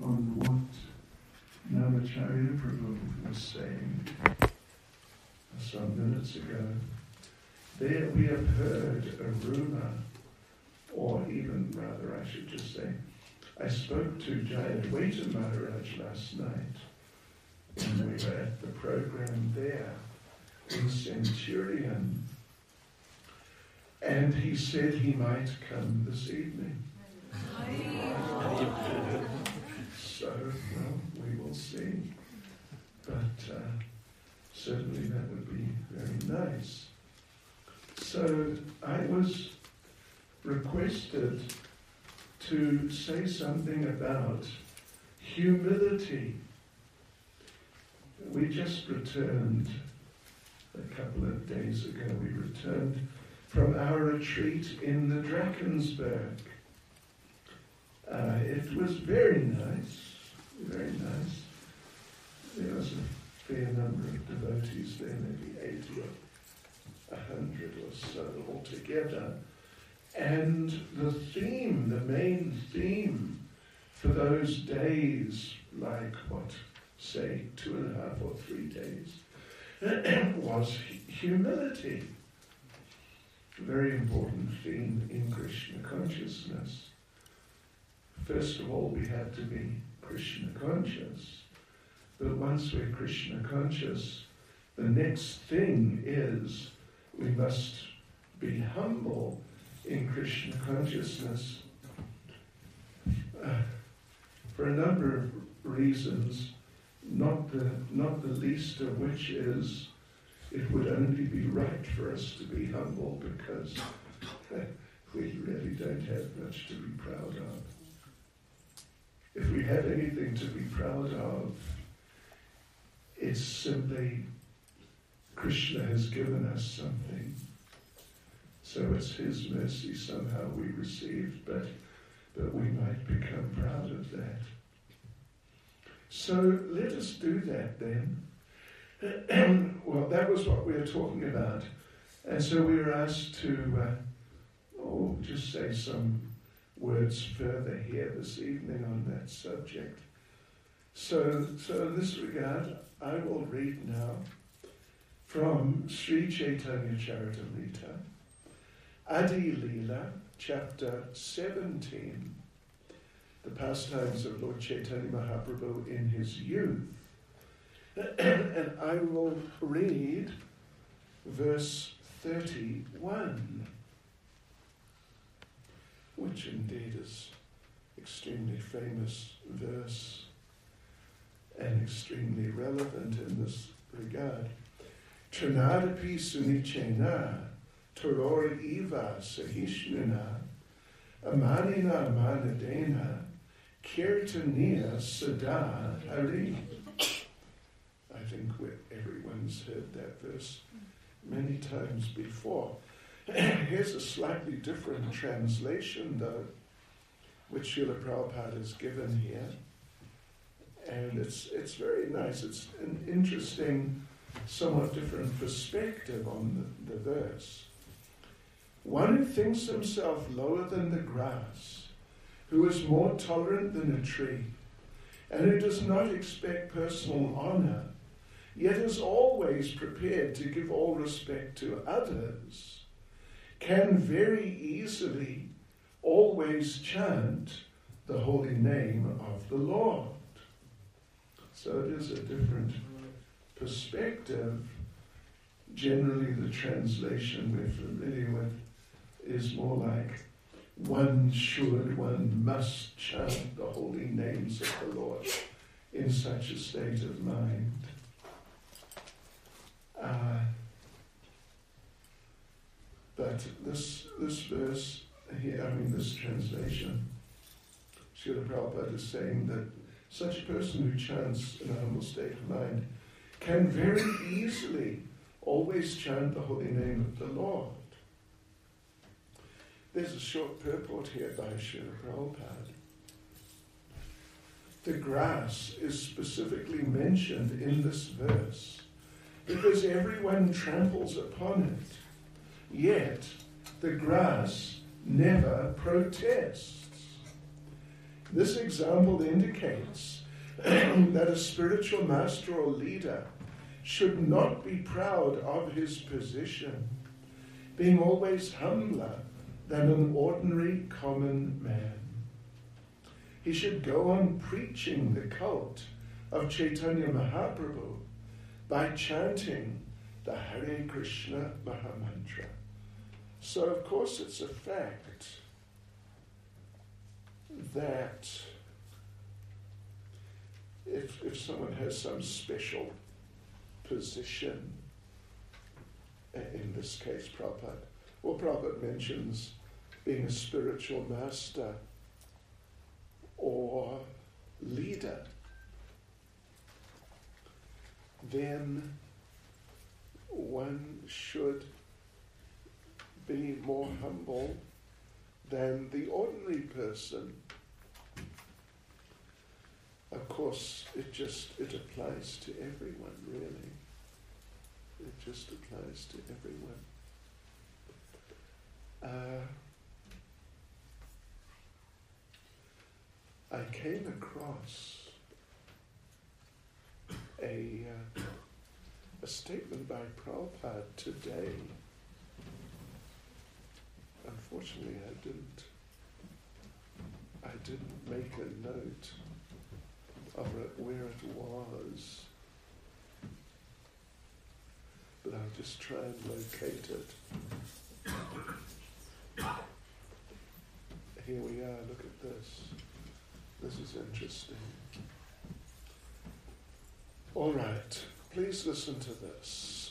on what Namacharya Prabhu was saying some minutes ago. There we have heard a rumor, or even rather I should just say, I spoke to Jayadvaita Maharaj last night, and we were at the program there in Centurion, and he said he might come this evening. So, well, we will see. But certainly that would be very nice. So I was requested to say something about humility. We just returned a couple of days ago. We returned from our retreat in the Drakensberg. It was very nice, very nice. There was a fair number of devotees there, maybe 80 or 100 or so altogether. And the theme, the main theme for those days, like say 2.5 or 3 days, was humility. A very important theme in Krishna consciousness. First of all, we have to be Krishna conscious. But once we're Krishna conscious, the next thing is we must be humble in Krishna consciousness for a number of reasons, not the least of which is it would only be right for us to be humble because we really don't have much to be proud of. If we have anything to be proud of, it's simply Krishna has given us something. So it's his mercy somehow we received, but we might become proud of that. So let us do that then. Well, that was what we were talking about. And so we were asked to just say some words further here this evening on that subject. So in this regard, I will read now from Sri Chaitanya Charitamrita, Adi Leela, chapter 17, the pastimes of Lord Chaitanya Mahaprabhu in his youth. And I will read verse 31, which indeed is extremely famous verse and extremely relevant in this regard. Trinadapi sunichena torori eva sahishnuna amanina amanadena kirtaniya sada hari. I think everyone's heard that verse many times before. Here's a slightly different translation, though, which Srila Prabhupada has given here. And it's very nice. It's an interesting, somewhat different perspective on the verse. One who thinks himself lower than the grass, who is more tolerant than a tree, and who does not expect personal honor, yet is always prepared to give all respect to others, can very easily always chant the holy name of the Lord. So it is a different perspective. Generally, the translation we're familiar with is more like one must chant the holy names of the Lord in such a state of mind. But this verse here, this translation, Srila Prabhupada is saying that such a person who chants in a humble state of mind can very easily always chant the holy name of the Lord. There's a short purport here by Srila Prabhupada. The grass is specifically mentioned in this verse because everyone tramples upon it. Yet the grass never protests. This example indicates that a spiritual master or leader should not be proud of his position, being always humbler than an ordinary common man. He should go on preaching the cult of Chaitanya Mahaprabhu by chanting the Hare Krishna Mahamantra. So, of course, it's a fact that if someone has some special position, in this case Prabhupada, or Prabhupada mentions being a spiritual master or leader, then one should be more humble than the ordinary person. Of course, it applies to everyone, really. It just applies to everyone. I came across a statement by Prabhupada today. Unfortunately, I didn't make a note of it, where it was, but I'll just try and locate it. Here we are, look at this. This is interesting. All right, please listen to this.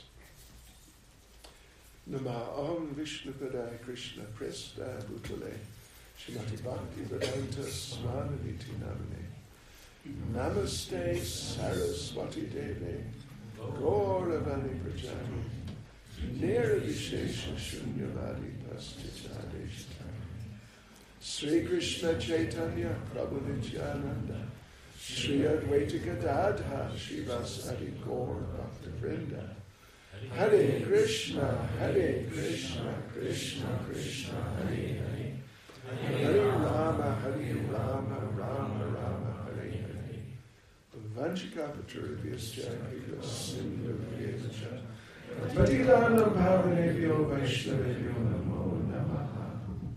Namah Vishnu Padaya Krishna Presta Bhutale Shrimati Bhakti Vedanta Swanaviti Namane Namaste Saraswati Deve Gauravani Prajani Nirvishesha Shunyavadi Pastitadeshta Sri Krishna Chaitanya Prabhu Nityananda Sri Advaita Gadadha Shivasari Gaur Bhakta Vrinda Hare Krishna, Krishna Krishna, Hare Hare, Hare Rama, Rama Rama, Hare Hare. Vanchikapaturibhyascha Kripa Sindhuvyecha Patitanam Pavanebhyo Vaishnavebhyo Namo Namaha.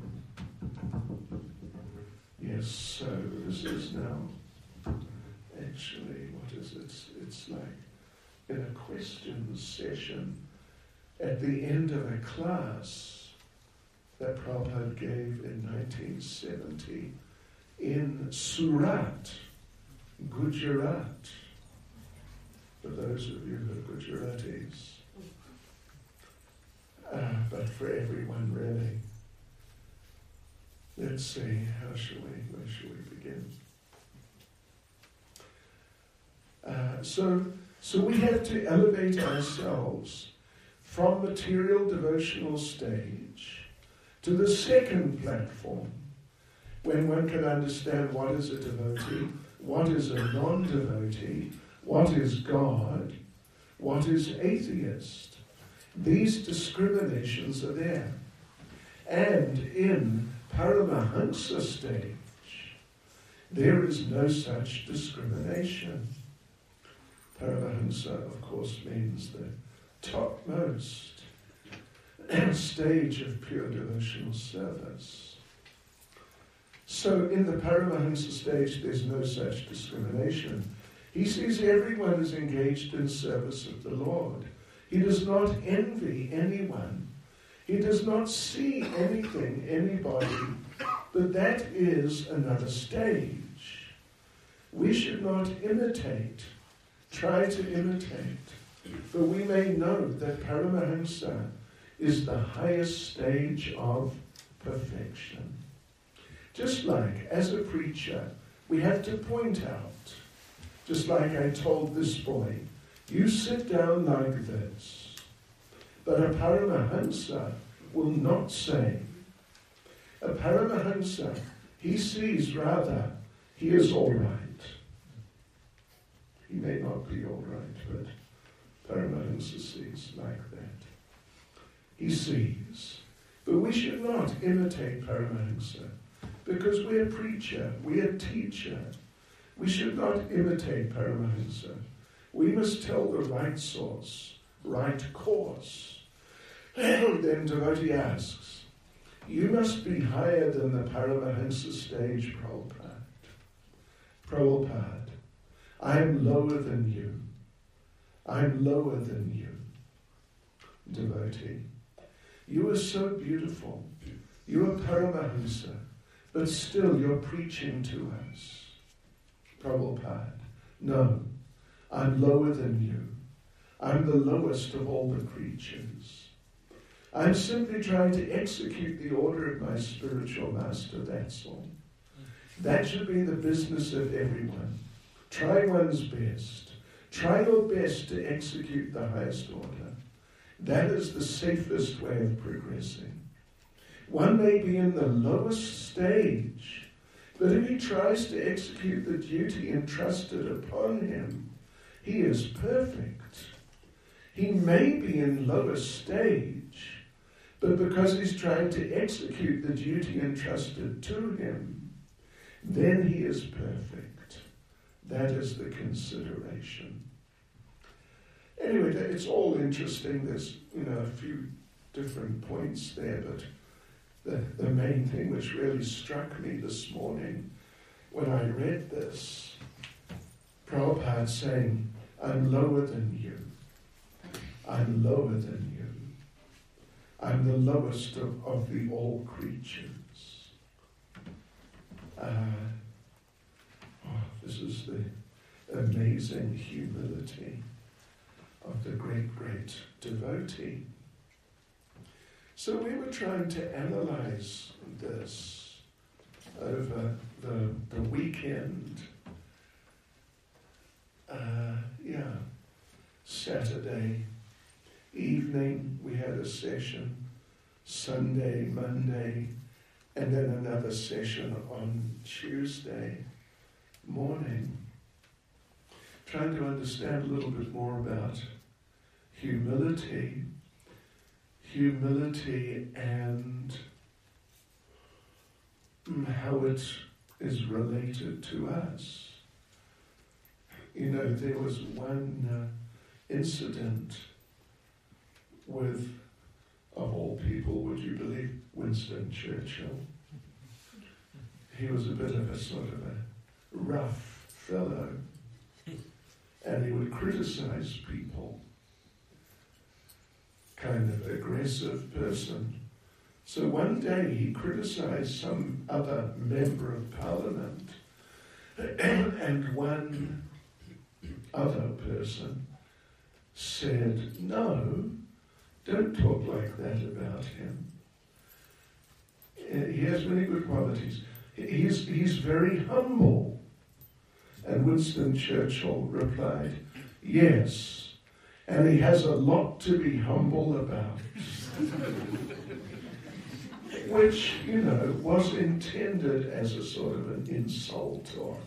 Yes, so this is now actually, what is it? It's like in a questions session at the end of a class that Prabhupada gave in 1970 in Surat, Gujarat. For those of you who are Gujaratis, but for everyone really. Let's see, where shall we begin? So we have to elevate ourselves from material devotional stage to the second platform, when one can understand what is a devotee, what is a non-devotee, what is God, what is atheist. These discriminations are there. And in Paramahansa stage, there is no such discrimination. Paramahansa, of course, means the topmost stage of pure devotional service. So in the Paramahansa stage, there's no such discrimination. He sees everyone as engaged in service of the Lord. He does not envy anyone. He does not see anything, anybody, but that is another stage. We should not try to imitate, for we may know that Paramahansa is the highest stage of perfection. Just like, as a preacher, we have to point out, just like I told this boy, you sit down like this. But a Paramahansa will not say. A Paramahansa, he sees rather, he is all right. He may not be all right, but Paramahansa sees like that. He sees. But we should not imitate Paramahansa. because we're preacher, we're teacher. We should not imitate Paramahansa. We must tell the right source, right course. Then devotee asks, you must be higher than the Paramahansa stage, Prabhupada. Prabhupada, I'm lower than you. I'm lower than you. Devotee, you are so beautiful. You are Paramahansa, but still you're preaching to us. Prabhupada, no, I'm lower than you. I'm the lowest of all the creatures. I'm simply trying to execute the order of my spiritual master, that's all. That should be the business of everyone. Try one's best. Try your best to execute the highest order. That is the safest way of progressing. One may be in the lowest stage, but if he tries to execute the duty entrusted upon him, he is perfect. He may be in lowest stage, but because he's trying to execute the duty entrusted to him, then he is perfect. That is the consideration. Anyway, it's all interesting. There's, a few different points there, but the main thing which really struck me this morning when I read this, Prabhupada saying, I'm lower than you. I'm lower than you. I'm the lowest of the all creatures. This is the amazing humility of the great, great devotee. So we were trying to analyze this over the weekend. Saturday evening we had a session, Sunday, Monday, and then another session on Tuesday morning. Trying to understand a little bit more about humility and how it is related to us. There was one incident with, of all people, would you believe, Winston Churchill. He was a bit of a sort of a rough fellow, and he would criticize people. Kind of aggressive person. So one day he criticized some other member of parliament, and one other person said, no, don't talk like that about him. He has many good qualities. He's very humble. And Winston Churchill replied, yes, and he has a lot to be humble about. Which, was intended as a sort of an insult or,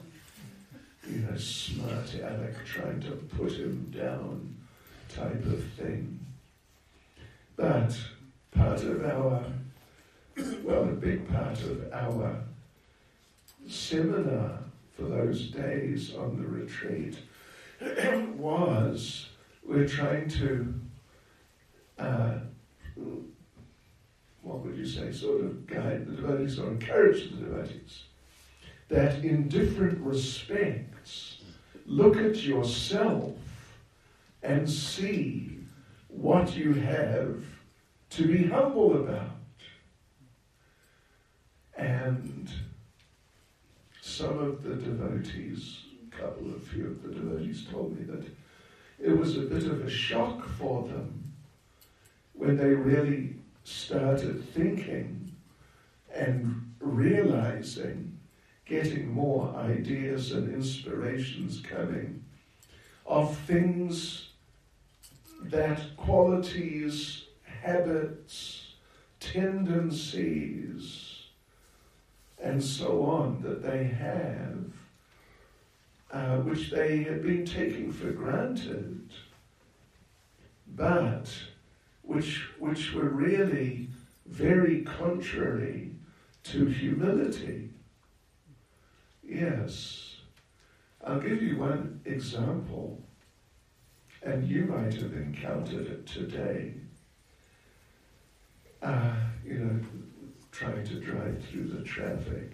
smart aleck trying to put him down type of thing. But a big part of our seminar for those days on the retreat was we're trying to, sort of guide the devotees or encourage the devotees that in different respects, look at yourself and see what you have to be humble about. And some of the devotees, a few of the devotees told me that it was a bit of a shock for them when they really started thinking and realizing, getting more ideas and inspirations coming of things that qualities, habits, tendencies, and so on that they have, which they had been taking for granted, but which were really very contrary to humility. Yes. I'll give you one example, and you might have encountered it today. Trying to drive through the traffic.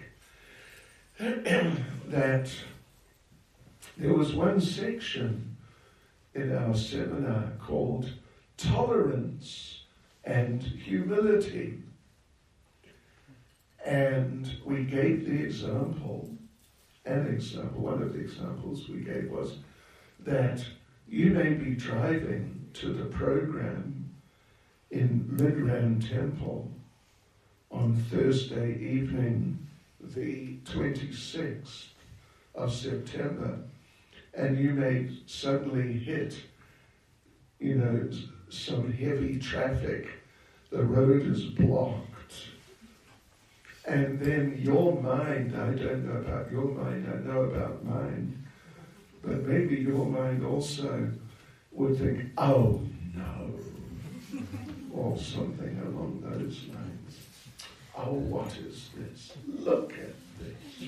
That there was one section in our seminar called Tolerance and Humility. And we gave the example, one of the examples we gave was that you may be driving to the program in Midrand Temple on Thursday evening, the 26th of September, and you may suddenly hit, some heavy traffic. The road is blocked. And then your mind, I don't know about your mind, I know about mine, but maybe your mind also would think, oh no, or something along those lines. Oh, what is this? Look at this.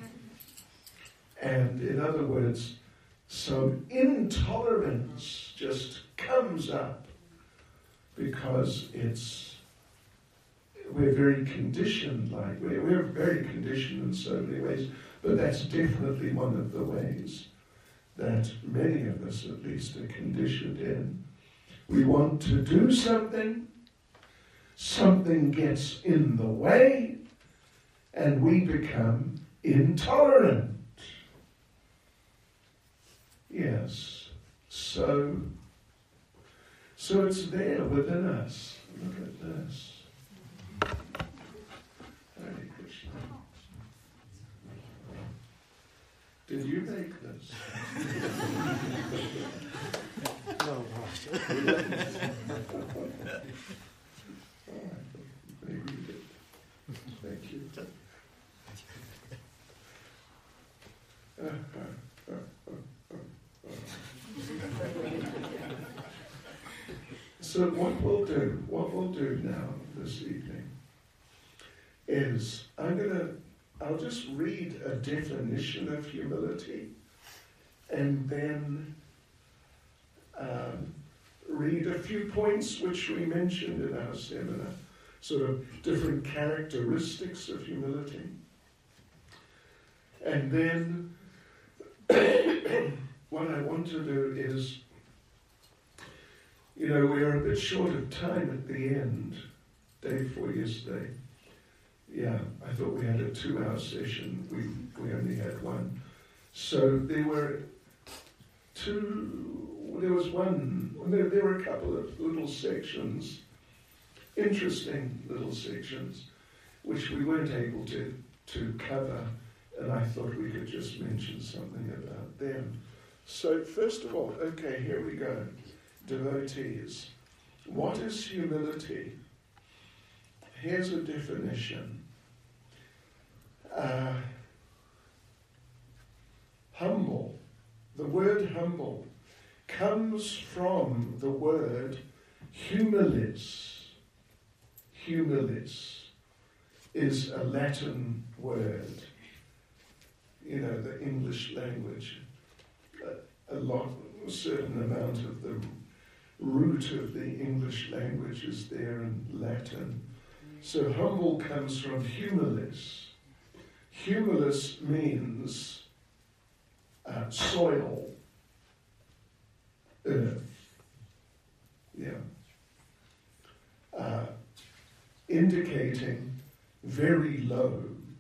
And in other words, some intolerance just comes up because we're very conditioned, we're very conditioned in so many ways, but that's definitely one of the ways that many of us at least are conditioned in. We want to do something gets in the way, and we become intolerant. Yes, so it's there within us. Look at this. Hare Krishna. Did you make this? No, Maybe you did. Thank you. So what we'll do now this evening is I'll just read a definition of humility and then read a few points which we mentioned in our seminar, sort of different characteristics of humility. And then what I want to do is, we're a bit short of time at the end, day before yesterday. Yeah, I thought we had a 2-hour session. We only had one. So there were a couple of little sections, interesting little sections, which we weren't able to cover, and I thought we could just mention something about them. So first of all, okay, here we go. Devotees. What is humility? Here's a definition. Humble. The word humble comes from the word humilis. Humilis is a Latin word. The English language, a certain amount of the root of the English language is there in Latin. So humble comes from humilis. Humilis means soil, earth. Indicating very low.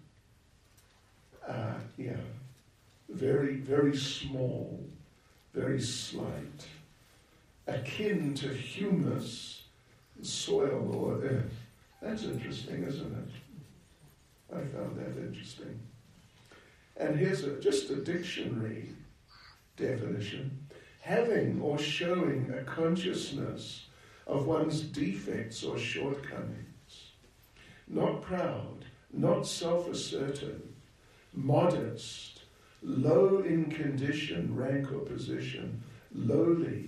Very, very small, very slight. Akin to humus, soil or earth. That's interesting, isn't it? I found that interesting. And here's just a dictionary definition. Having or showing a consciousness of one's defects or shortcomings. Not proud, not self-assertive, modest, low in condition, rank or position, lowly,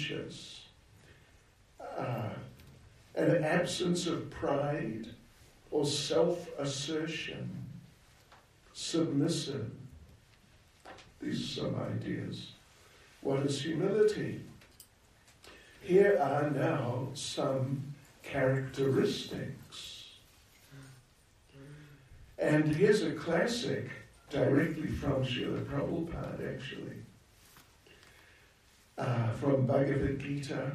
unpretentious, an absence of pride or self-assertion, submissive. These are some ideas. What is humility? Here are now some characteristics. And here's a classic directly from Srila Prabhupada, actually. From Bhagavad Gita,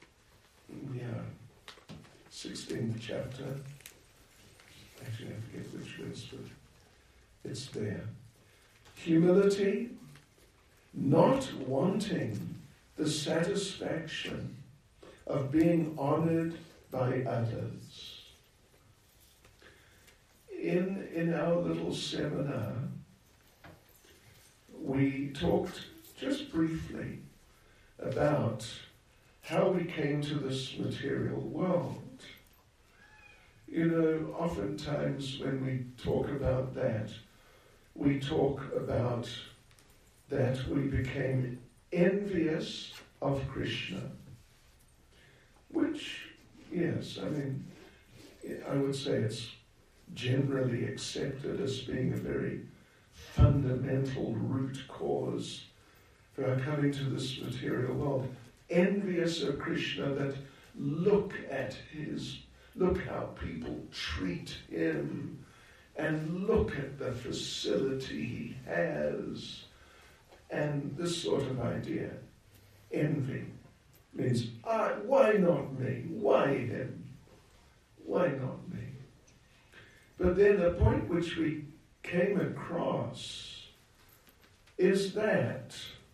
16th chapter. Actually, I forget which verse, but it's there. Humility, not wanting the satisfaction of being honored by others. In our little seminar, we talked just briefly about how we came to this material world. You know, oftentimes when we talk about that, we talk about that we became envious of Krishna, which, yes, I mean, I would say it's generally accepted as being a very fundamental root cause for our coming to this material world. Envious of Krishna, that look how people treat him, and look at the facility he has, and this sort of idea. Envy means, why not me? Why him? Why not me? But then the point which we came across is that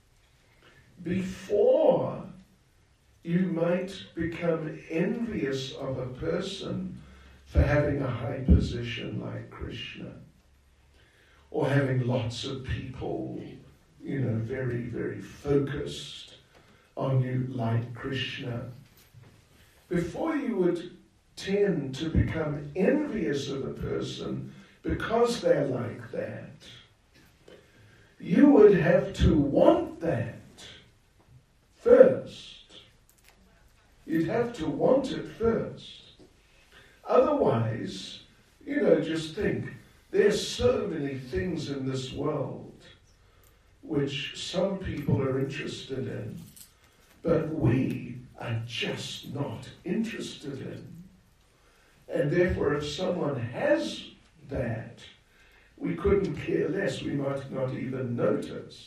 before you might become envious of a person for having a high position like Krishna, or having lots of people, you know, very, very focused on you like Krishna, before you would tend to become envious of a person because they're like that, you would have to want that first. You'd have to want it first. Otherwise, you know, just think, there's so many things in this world which some people are interested in, but we are just not interested in. And therefore, if someone has that, we couldn't care less. We might not even notice.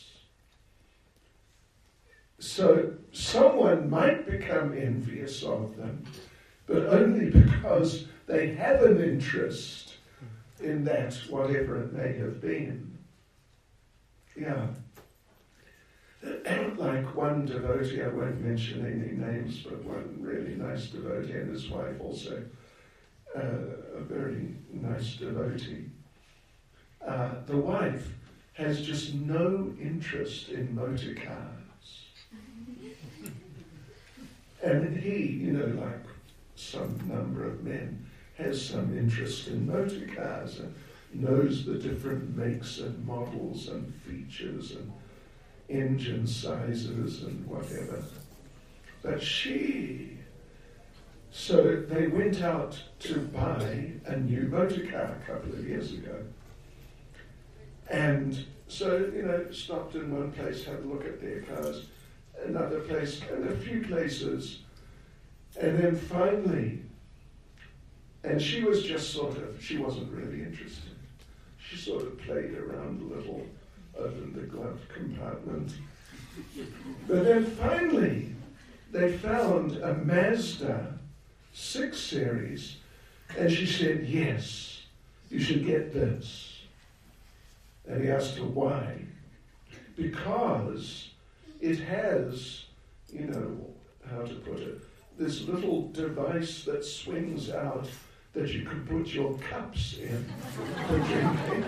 So someone might become envious of them, but only because they have an interest in that, whatever it may have been. Yeah. Like one devotee, I won't mention any names, but one really nice devotee, and his wife also, a very nice devotee. The wife has just no interest in motor cars. And he, you know, like some number of men, has some interest in motor cars and knows the different makes and models and features and engine sizes and whatever. But so they went out to buy a new motor car a couple of years ago. And so, you know, stopped in one place, had a look at their cars, another place, and a few places. And then finally, and she was just she wasn't really interested. She sort of played around a little in the glove compartment. But then finally, they found a Mazda 6 Series, and she said, yes, you should get this. And he asked her why. Because it has, you know, how to put it, this little device that swings out that you can put your cups in for drinking.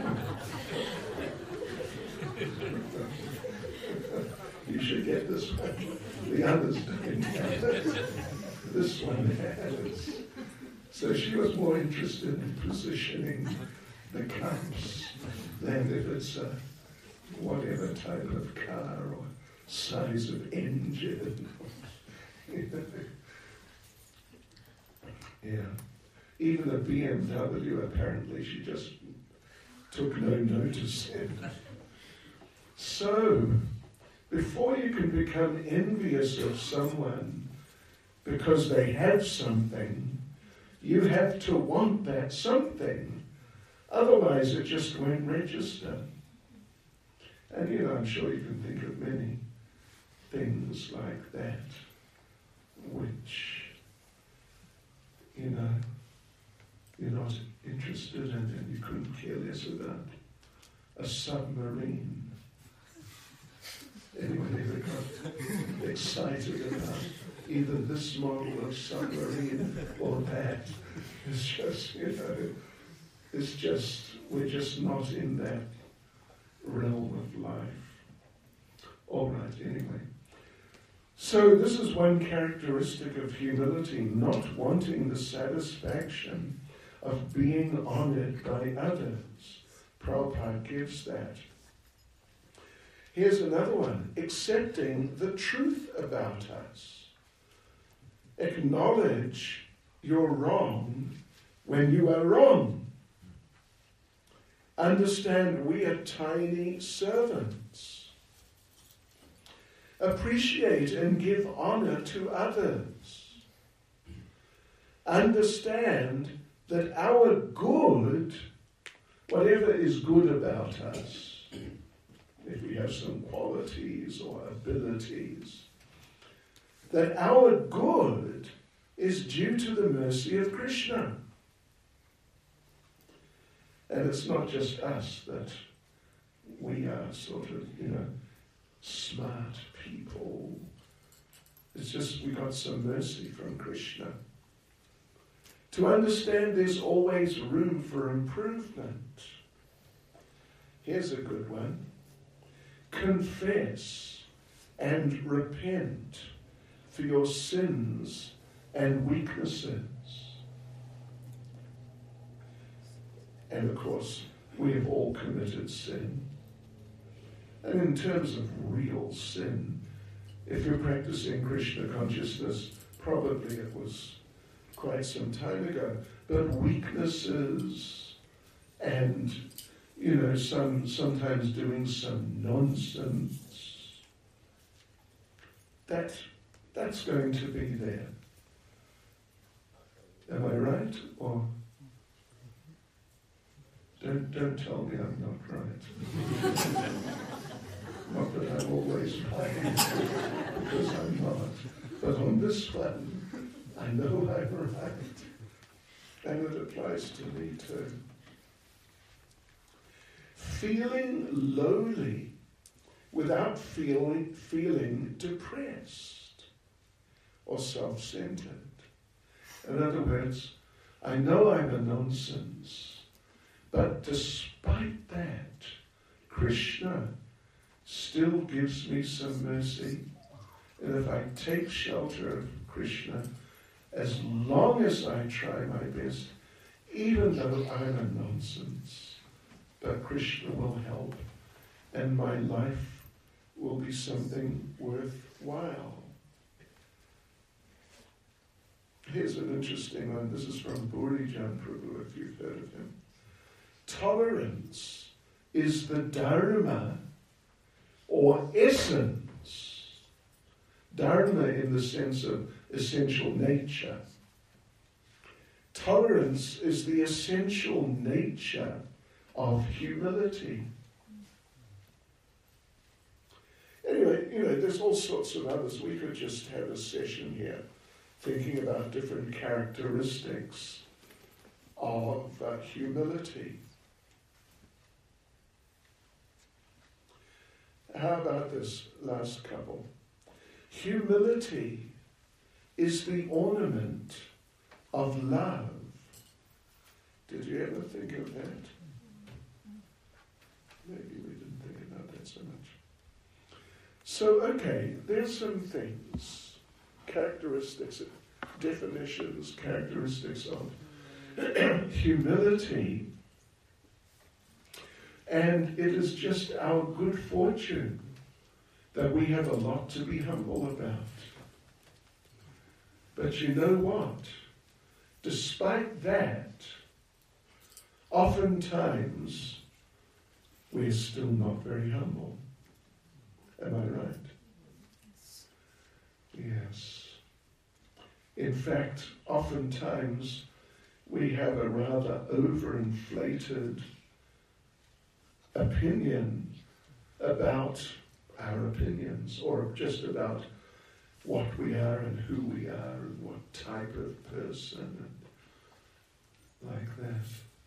You should get this one. The others don't have it. This one has. So she was more interested in positioning the cups than if it's a whatever type of car or size of engine. Yeah. Even the BMW, apparently, she just took no notice in. So, before you can become envious of someone because they have something, you have to want that something. Otherwise, it just won't register. And I'm sure you can think of many things like that, which, you're not interested in and you couldn't care less about. A submarine. Anyone ever got excited about either this model of submarine or that? It's just, we're just not in that realm of life. All right, anyway. So this is one characteristic of humility, not wanting the satisfaction of being honored by others. Prabhupada gives that. Here's another one, accepting the truth about us. Acknowledge you're wrong when you are wrong. Understand we are tiny servants. Appreciate and give honor to others. Understand that our good, whatever is good about us, if we have some qualities or abilities, that our good is due to the mercy of Krishna. And it's not just us that we are sort of, smart people. It's just we got some mercy from Krishna. To understand there's always room for improvement. Here's a good one. Confess and repent for your sins and weaknesses. And of course, we have all committed sin. And in terms of real sin, if you're practicing Krishna consciousness, probably it was quite some time ago. But weaknesses and, sometimes doing some nonsense, that's going to be there. Am I right? Or don't tell me I'm not right. Not that I'm always right, because I'm not. But on this one, I know I'm right. And it applies to me too. Feeling lowly without feeling depressed or self-centered. In other words, I know I'm a nonsense, but despite that, Krishna still gives me some mercy. And if I take shelter of Krishna, as long as I try my best, even though I'm a nonsense, but Krishna will help, and my life will be something worthwhile. Here's an interesting one. This is from Burijan Prabhu, if you've heard of him. Tolerance is the dharma or essence. Dharma in the sense of essential nature. Tolerance is the essential nature of humility. Anyway, there's all sorts of others. We could just have a session here thinking about different characteristics of humility. How about this last couple? Humility is the ornament of love. Did you ever think of that? Maybe we didn't think about that so much. So, okay, there's some things, characteristics, definitions, characteristics of humility. And it is just our good fortune that we have a lot to be humble about. But you know what? despite that, oftentimes we're still not very humble. Am I right? Yes. In fact, oftentimes we have a rather overinflated opinion about our opinions, or just about what we are and who we are and what type of person and like that.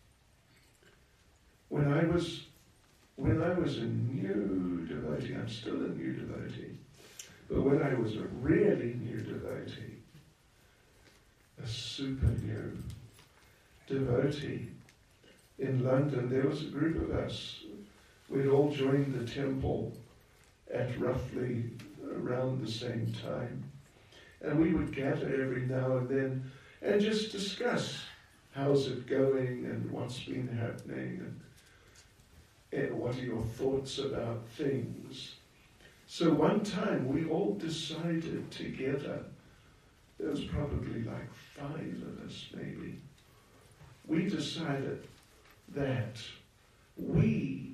When I was a new devotee, I'm still a new devotee, but when I was a really new devotee, a super new devotee in London, there was a group of us. We'd all joined the temple at roughly around the same time. And we would gather every now and then and just discuss how's it going and what's been happening and what are your thoughts about things. So one time we all decided together, there was probably like 5 of us maybe, we decided that we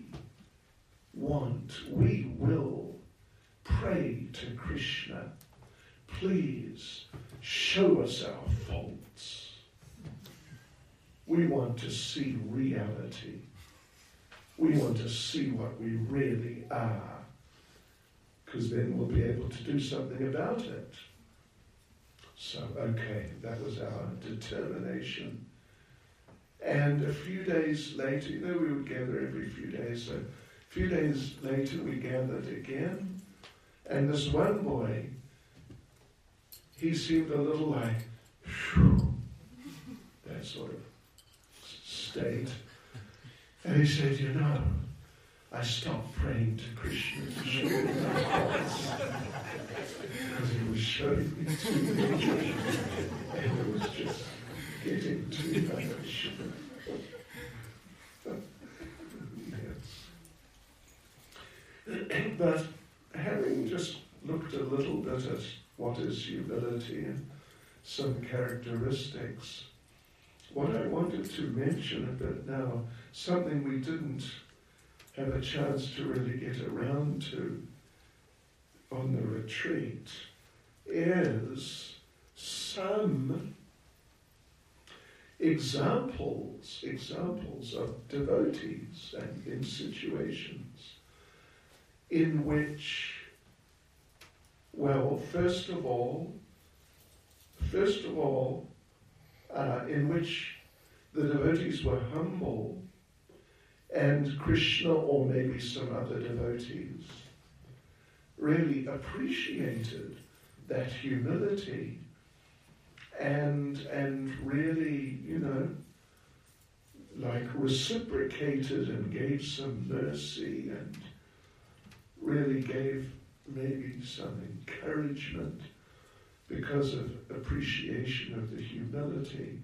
will pray to Krishna, please show us our faults. We want to see reality. We want to see what we really are, because then we'll be able to do something about it. So, okay, that was our determination. And a few days later, we would gather every few days, so a few days later we gathered again, and this one boy, he seemed a little like, whew, that sort of state. And he said, I stopped praying to Krishna to show me my faults, because he was showing me too much, and it was just getting too much. Yes. But having just looked a little bit at what is humility and some characteristics, what I wanted to mention a bit now, something we didn't have a chance to really get around to on the retreat, is some examples of devotees and in situations in which, first of all, in which the devotees were humble, and Krishna, or maybe some other devotees, really appreciated that humility and really, reciprocated and gave some mercy and really gave maybe some encouragement because of appreciation of the humility.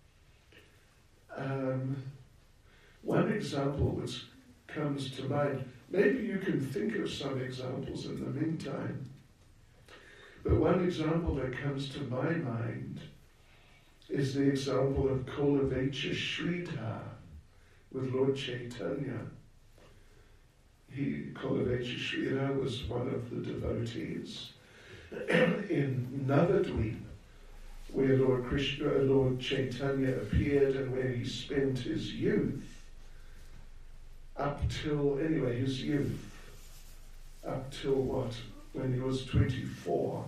One example which comes to mind, maybe you can think of some examples in the meantime, but one example that comes to my mind is the example of Kolavecha Sridhar with Lord Chaitanya. Kolavecha Sridhar was one of the devotees in Navadvip, where Lord Chaitanya appeared and where he spent his youth up till when he was 24.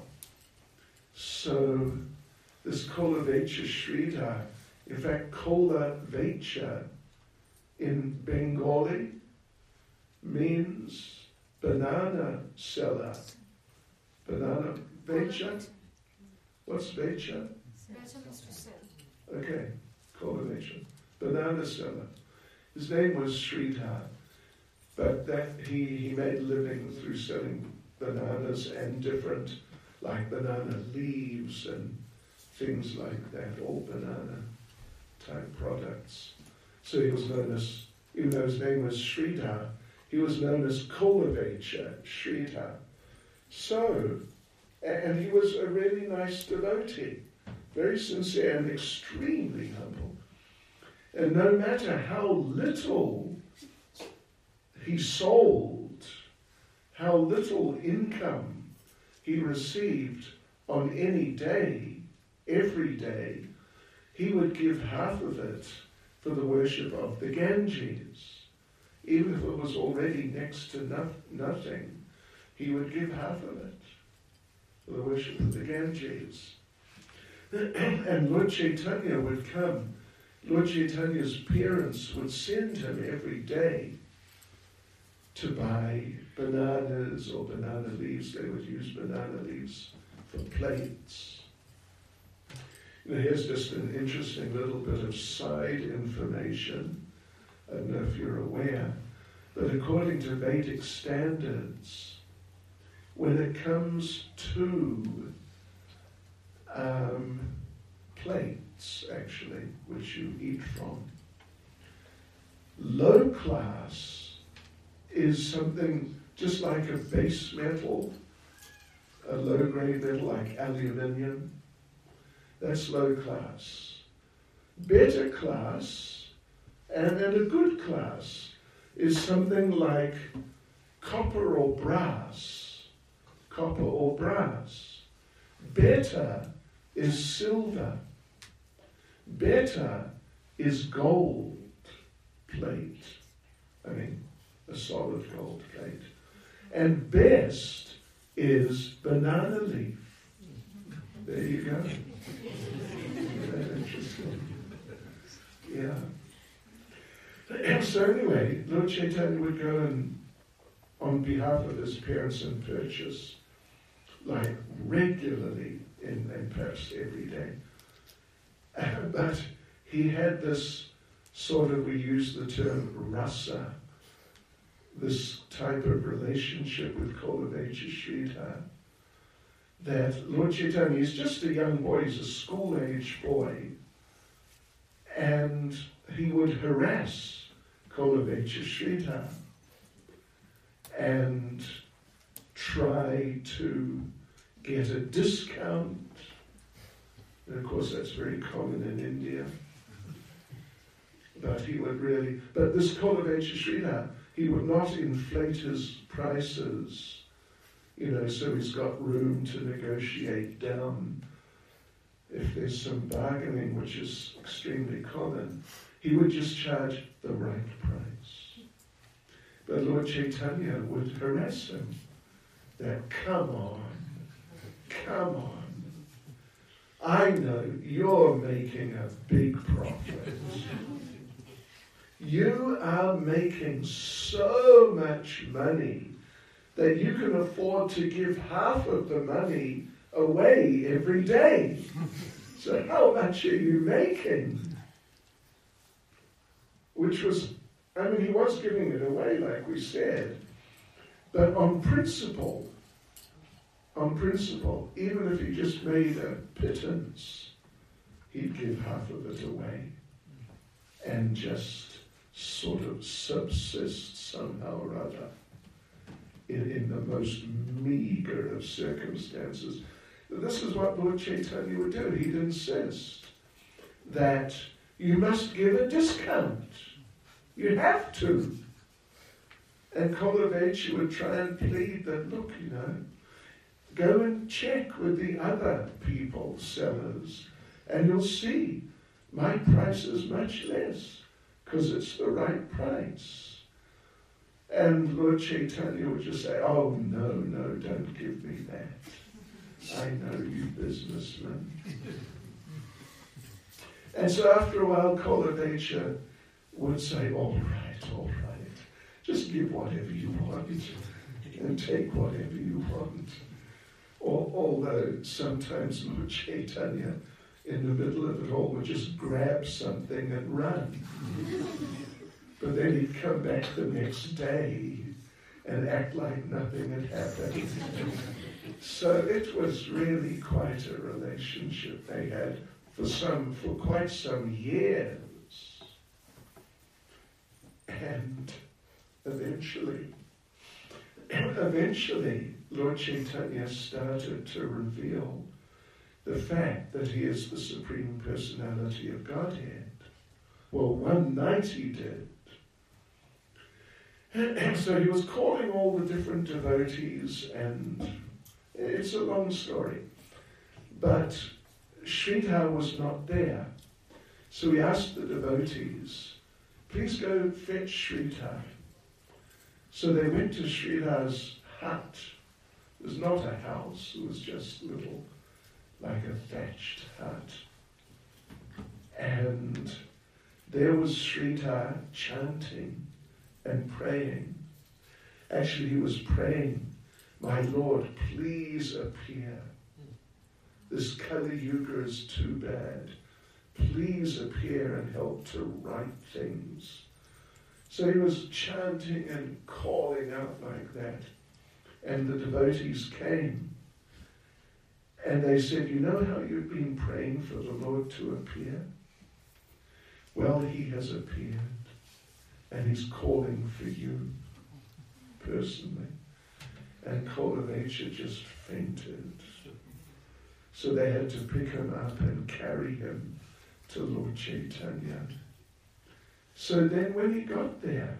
So this Kolavecha Sridhar, in fact Kolavecha in Bengali means banana seller. Banana vecha? What's vecha? Okay, Kolavecha. Banana seller. His name was Sridhar, but that he made a living through selling bananas and different, like banana leaves and things like that, all banana type products. So he was known as, even though his name was Sridhar, he was known as Kolavecha Sridhar. So, and he was a really nice devotee, very sincere and extremely humble. And no matter how little he sold, how little income he received on any day, every day, he would give half of it for the worship of the Ganges. Even if it was already next to nothing, he would give half of it for the worship of the Ganges. And Lord Chaitanya would come. Lord Chaitanya's parents would send him every day to buy bananas or banana leaves. They would use banana leaves for plates. Here's just an interesting little bit of side information. I don't know if you're aware, but according to Vedic standards, when it comes to plates, actually, which you eat from, low class is something just like a base metal, a low-grade metal like aluminium. That's low class. Better class and a good class is something like copper or brass. Copper or brass. Better is silver. Better is gold plate. I mean, a solid gold plate. And best is banana leaf. There you go. That's interesting. Yeah. And so anyway, Lord Chaitanya would go and, on behalf of his parents, and purchase, like regularly in Paris every day. But he had this sort of, we use the term rasa, this type of relationship with Kolavecha Sridhar, that Lord Chaitanya is just a young boy, he's a school-age boy, and he would harass Kolavecha Sridhar and try to get a discount. And of course that's very common in India. But he would really, but this Kolavecha Sridhar, he would not inflate his prices, so he's got room to negotiate down. If there's some bargaining, which is extremely common, he would just charge the right price. But Lord Chaitanya would harass him, that come on, I know you're making a big profit. You are making so much money that you can afford to give half of the money away every day. So how much are you making? Which was, he was giving it away, like we said, but on principle, even if he just made a pittance, he'd give half of it away and just sort of subsist somehow or other in the most meager of circumstances. This is what Lord Chaitanya would do. He'd insist that you must give a discount. You have to. And Kolavecha would try and plead that, look, go and check with the other people, sellers, and you'll see my price is much less because it's the right price. And Lord Chaitanya would just say, oh, no, don't give me that. I know you businessmen. And so after a while, Kolavecha would say, all right, just give whatever you want and take whatever you want. Although sometimes Lord Chaitanya, in the middle of it all, would just grab something and run. But then he'd come back the next day and act like nothing had happened. So it was really quite a relationship they had for quite some years. And eventually, Lord Chaitanya started to reveal the fact that he is the Supreme Personality of Godhead. Well, one night he did. And so he was calling all the different devotees, and it's a long story. But Sridhar was not there. So he asked the devotees, please go fetch Sridhar. So they went to Sridhar's hut. It was not a house, it was just little, like a thatched hut. And there was Sridhar chanting and praying. Actually, he was praying, my Lord, please appear. This Kali Yuga is too bad. Please appear and help to right things. So he was chanting and calling out like that. And the devotees came. And they said, you know how you've been praying for the Lord to appear? Well, he has appeared. And he's calling for you personally. And Kolavecha just fainted. So they had to pick him up and carry him to Lord Chaitanya. So then when he got there,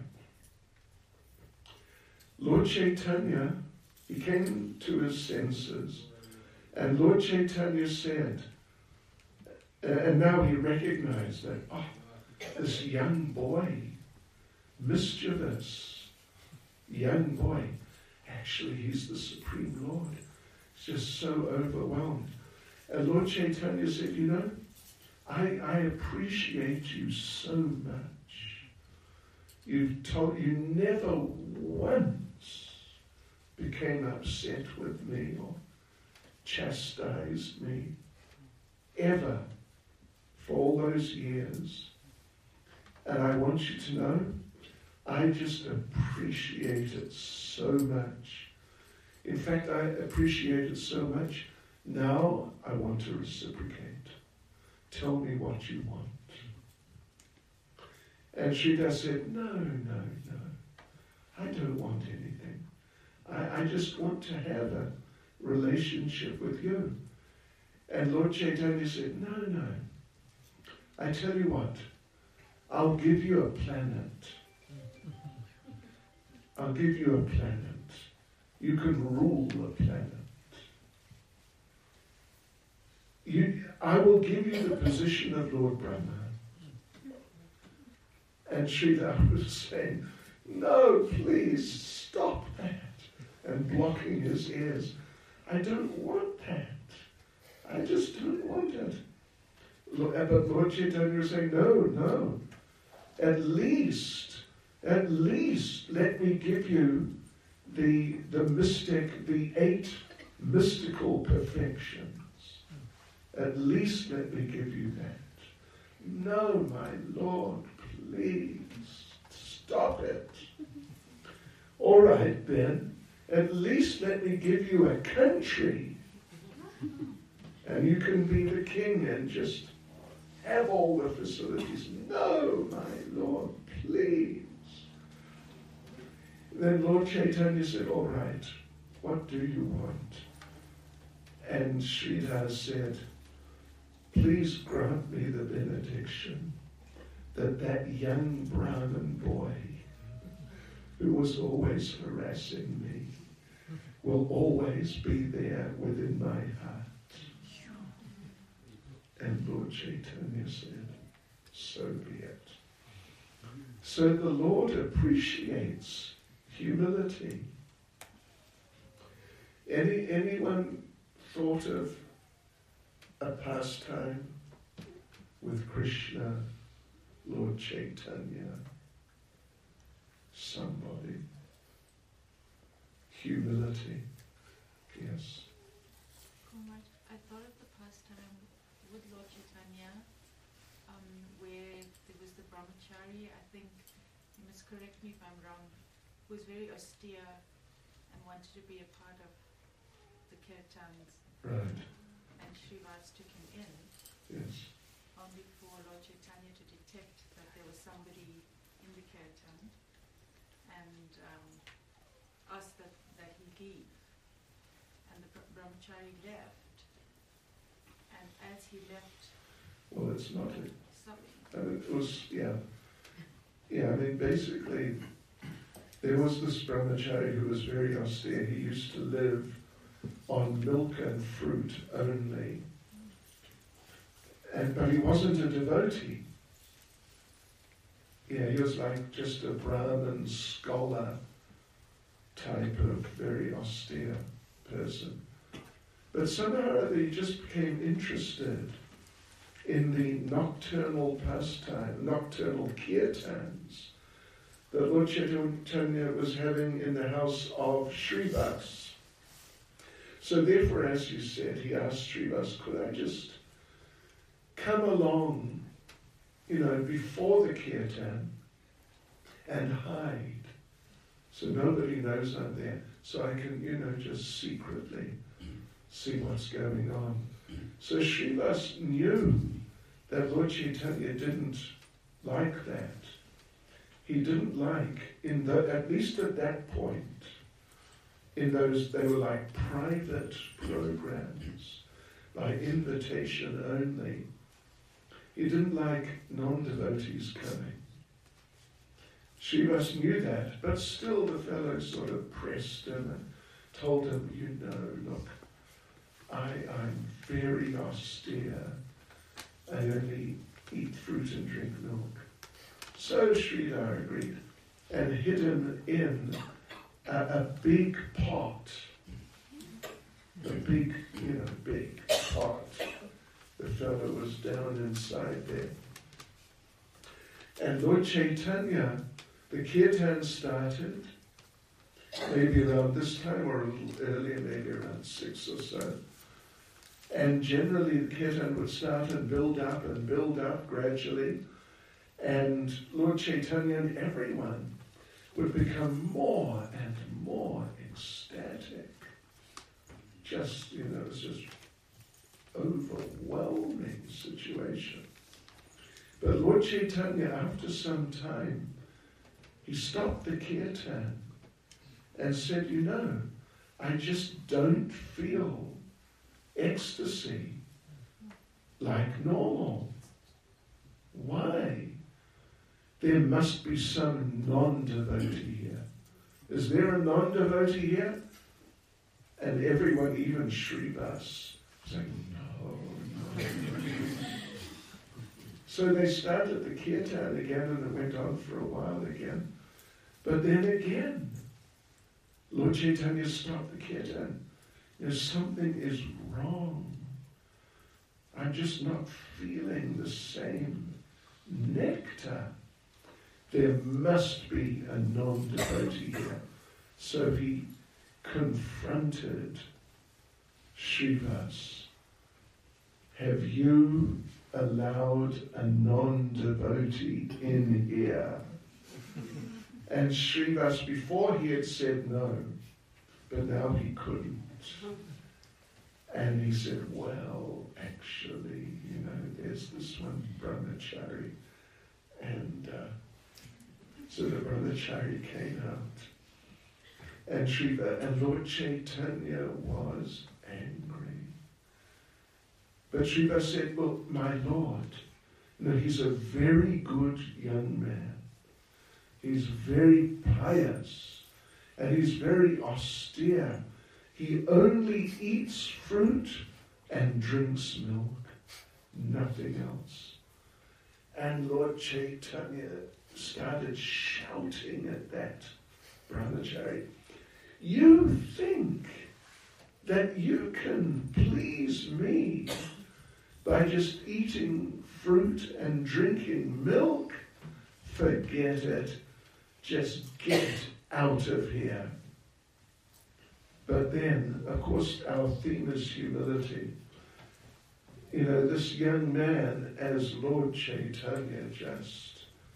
Lord Chaitanya, he came to his senses, and Lord Chaitanya said, and now he recognized that, oh, this young boy, mischievous young boy, actually he's the Supreme Lord. He's just so overwhelmed. And Lord Chaitanya said, you know, I appreciate you so much. You never once became upset with me or chastised me, ever, for all those years. And I want you to know, I just appreciate it so much. In fact, I appreciate it so much, now I want to reciprocate. Tell me what you want. And Sridhar said, no, I don't want anything. I just want to have a relationship with you. And Lord Chaitanya said, no. I tell you what, I'll give you a planet. I'll give you a planet. You can rule the planet. I will give you the position of Lord Brahma. And Sridhar was saying, no, please stop that. And blocking his ears. I don't want that. I just don't want it. But Lord Chaitanya was saying, no. At least let me give you the mystic, the 8 mystical perfections. At least let me give you that. No, my Lord, please, stop it. All right then, at least let me give you a country. And you can be the king and just have all the facilities. No, my Lord, please. Then Lord Chaitanya said, all right, what do you want? And Sridhar said, please grant me the benediction that young Brahmin boy who was always harassing me will always be there within my heart. And Lord Chaitanya said, so be it. So the Lord appreciates humility. Anyone thought of a pastime with Krishna, Lord Chaitanya? Somebody. Humility. Yes. I thought of the pastime with Lord Chaitanya, where there was the brahmachari. I think, you must correct me if I'm wrong, who was very austere and wanted to be a part of the kirtans. Right. And Srivas took him in. Yes. Only for Lord Chaitanya to detect that there was somebody in the kirtan and asked that he leave. And the brahmachari left. and as he left, Well, it's not a... something. It was, yeah. Yeah, I mean, basically, there was this brahmachari who was very austere. He used to live on milk and fruit only. But he wasn't a devotee. Yeah, he was like just a Brahmin scholar type of very austere person. But somehow or other he just became interested in the nocturnal pastime, nocturnal kirtans that Lord Chaitanya was having in the house of Srivas. So therefore, as you said, he asked Srivas, could I just come along, before the kirtan and hide so nobody knows I'm there, so I can, just secretly see what's going on. So Srivas knew that Lord Chaitanya didn't like that. He didn't like, at least at that point, in those, they were like private programs, by invitation only. He didn't like non-devotees coming. Srivas knew that, but still the fellow sort of pressed him and told him, look, I'm very austere. I only eat fruit and drink milk. So Sridhar agreed and hid him in a big pot. A big pot. The fellow was down inside there. And Lord Chaitanya, the kirtan started maybe around this time or a little earlier, maybe around 6 or so. And generally the kirtan would start and build up gradually. And Lord Chaitanya and everyone would become more and more ecstatic. Just, it was just overwhelming situation. But Lord Chaitanya, after some time, he stopped the kirtan and said, I just don't feel ecstasy like normal. Why? There must be some non-devotee here. Is there a non-devotee here? And everyone, even Srivas, was like, no. So they started the kirtan again, and it went on for a while again. But then again, Lord Chaitanya stopped the kirtan. Something is wrong. I'm just not feeling the same nectar. There must be a non-devotee here. So he confronted Srivas. Have you allowed a non-devotee in here? And Srivas, before he had said no, but now he couldn't. And he said, well, actually, there's this one brahmachari. And so the brahmachari came out. And Lord Chaitanya was angry. But Srivas said, well, my Lord, he's a very good young man. He's very pious. And he's very austere. He only eats fruit and drinks milk, nothing else. And Lord Chaitanya started shouting at that brahmachari, you think that you can please me by just eating fruit and drinking milk? Forget it. Just get out of here. But then, of course, our theme is humility. This young man, as Lord Chaitanya just,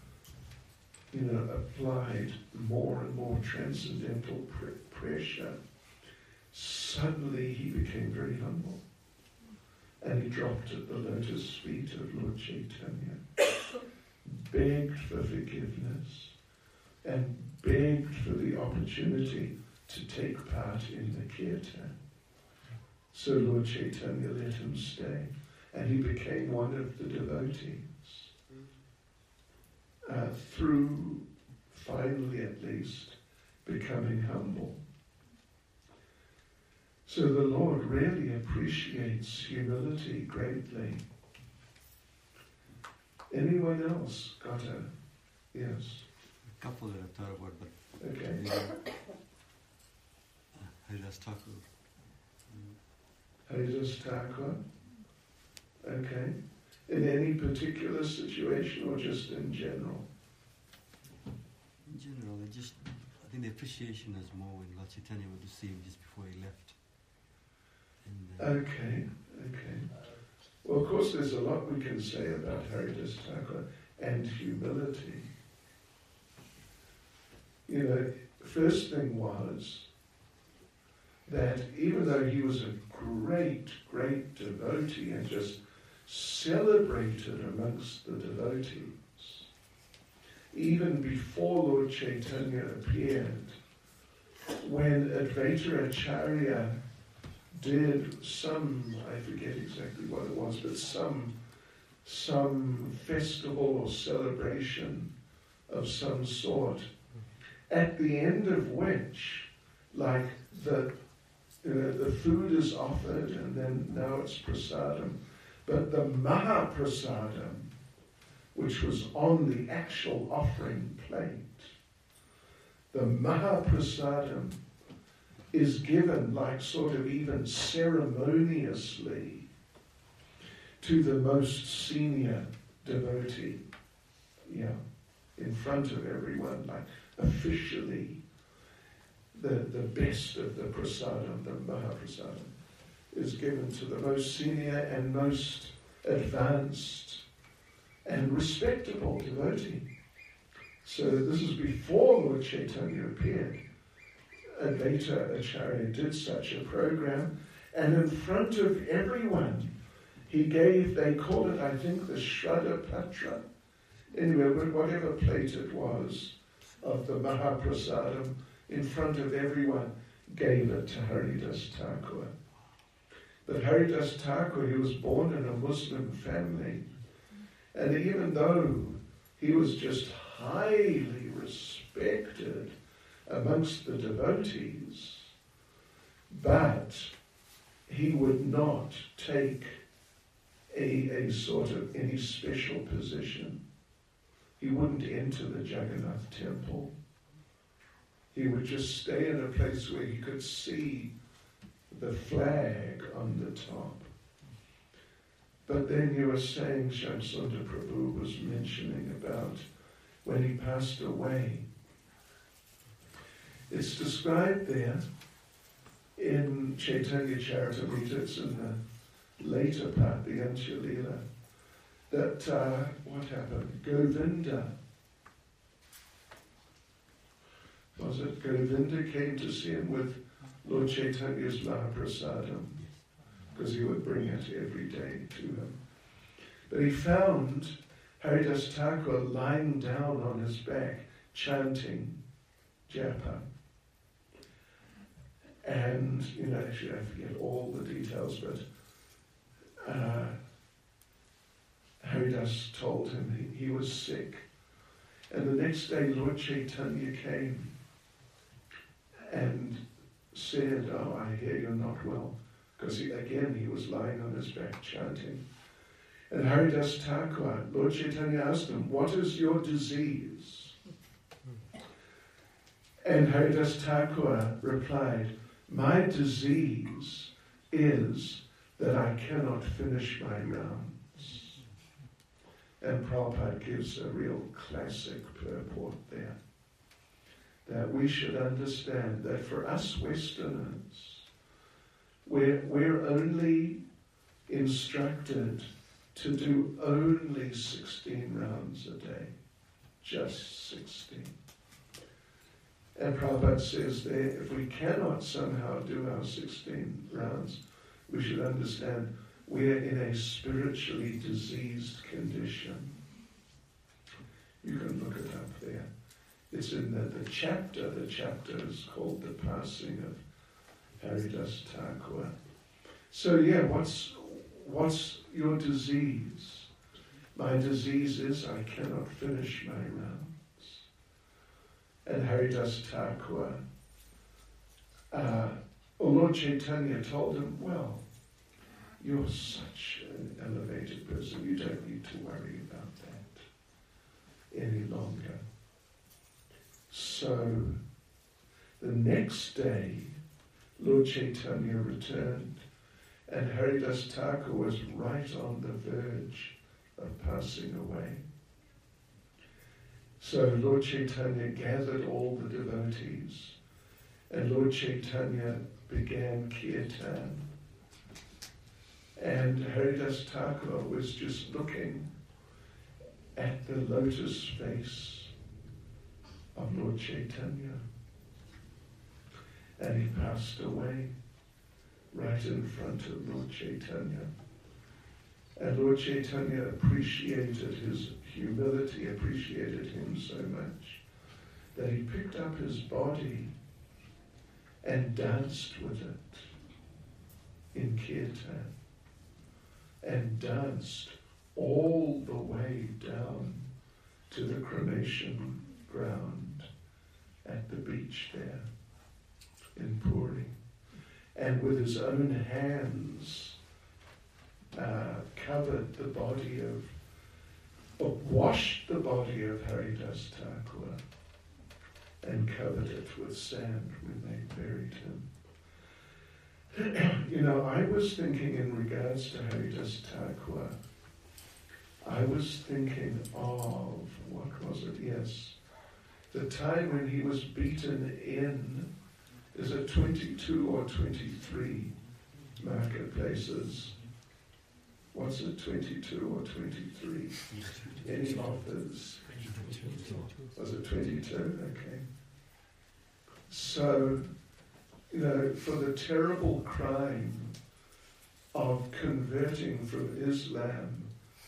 applied more and more transcendental pressure, suddenly he became very humble. And he dropped at the lotus feet of Lord Chaitanya, begged for forgiveness, and begged for the opportunity to take part in the kirtan. So Lord Chaitanya let him stay. and he became one of the devotees. Through, finally at least, becoming humble. So the Lord really appreciates humility greatly. Anyone else got a yes? A couple that I've thought about, but Okay. Haridas Thakur. Haridas Thakur. Okay. In any particular situation or just in general? In general, I think the appreciation is more when Lord Chaitanya would see him just before he left. And, Okay. Well, of course, there's a lot we can say about Haridas Thakur and humility. First thing was that even though he was a great, great devotee and just celebrated amongst the devotees, even before Lord Chaitanya appeared, when Advaita Acharya did some, I forget exactly what it was, but some festival or celebration of some sort, at the end of which, like the food is offered and then now it's prasadam, but the Mahaprasadam, which was on the actual offering plate, the Mahaprasadam is given like sort of even ceremoniously to the most senior devotee, in front of everyone, like officially the best of the prasadam, the Mahaprasadam, is given to the most senior and most advanced and respectable devotee. So this is before Lord Chaitanya appeared. Advaita Acharya did such a program, and in front of everyone, he gave, they call it, I think, the Shraddha Patra. Anyway, whatever plate it was of the Mahaprasadam, in front of everyone, gave it to Haridas Thakur. But Haridas Thakur, he was born in a Muslim family, and even though he was just highly respected amongst the devotees, but he would not take a sort of any special position. He wouldn't enter the Jagannath temple. He would just stay in a place where he could see the flag on the top. But then you were saying, Shamsundar Prabhu was mentioning about when he passed away. It's described there in Chaitanya Charitamrita, it's in the later part, the Antya Leela, that what happened? Govinda, was it Govinda came to see him with Lord Chaitanya's Mahaprasadam, because he would bring it every day to him. But he found Haridas Thakur lying down on his back, chanting japa. And, actually I forget all the details, but Haridas told him he was sick. And the next day Lord Chaitanya came and said, "Oh, I hear you're not well." Because he was lying on his back chanting. And Haridas Thakur, Lord Chaitanya asked him, "What is your disease?" And Haridas Thakur replied, "My disease is that I cannot finish my rounds." And Prabhupada gives a real classic purport there, that we should understand that for us Westerners, we're only instructed to do only 16 rounds a day, just 16. And Prabhupada says there, if we cannot somehow do our 16 rounds, we should understand we're in a spiritually diseased condition. You can look it up there. It's in the chapter. The chapter is called The Passing of Haridas Thakur. So what's your disease? My disease is I cannot finish my rounds. And Haridas Thakur, Lord Chaitanya told him, well, you're such an elevated person, you don't need to worry about that any longer. So the next day, Lord Chaitanya returned, and Haridas Thakur was right on the verge of passing away. So Lord Chaitanya gathered all the devotees, and Lord Chaitanya began kirtan. And Haridas Thakur was just looking at the lotus face of Lord Chaitanya. And he passed away right in front of Lord Chaitanya. And Lord Chaitanya appreciated his humility, appreciated him so much, that he picked up his body and danced with it in kirtan, and danced all the way down to the cremation ground at the beach there in Puri, and with his own hands covered the body washed the body of Haridas Thakur and covered it with sand when they buried him. You know, I was thinking in regards to Haridas Thakur, I was thinking of, what was it? Yes, the time when he was beaten in, is it 22 or 23 marketplaces? What's it, 22 or 23? Any offers? Was it 22? Okay. So, you know, for the terrible crime of converting from Islam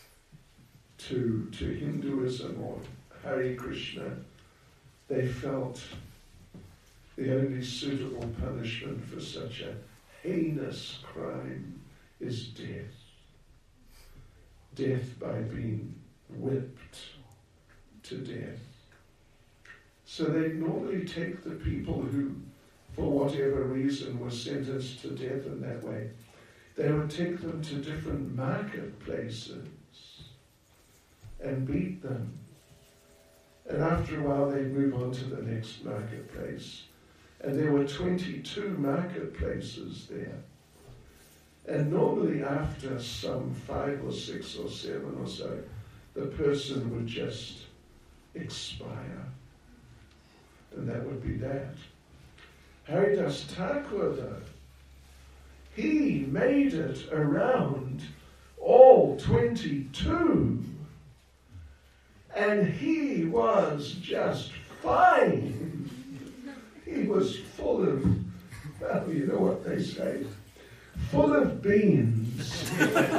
to Hinduism or Hare Krishna, they felt the only suitable punishment for such a heinous crime is death. Death by being whipped to death. So they normally take the people who, for whatever reason, were sentenced to death in that way, they would take them to different marketplaces and beat them. And after a while they'd move on to the next marketplace. And there were 22 marketplaces there. And normally after some 5 or 6 or 7 or so, the person would just expire. And that would be that. Haridas Thakur, though, he made it around all 22. And he was just fine. He was full of, well, you know what they say, full of beans.